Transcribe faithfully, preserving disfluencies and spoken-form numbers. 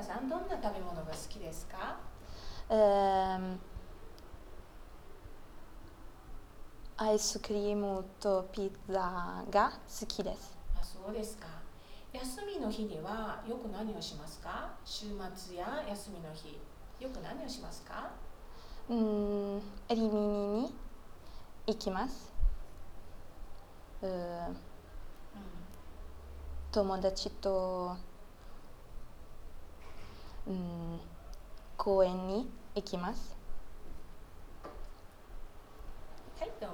田さん、どんな食べ物が好きですか？ ehm, アイスクリームとピザが好きです。 あ、そうですか。休みの日にはよく何をしますか？週末や休みの日、よく何をしますか？ うーん、リミニに行きます。うーうん、 友達と、うん、公園に行きます。 はい、どう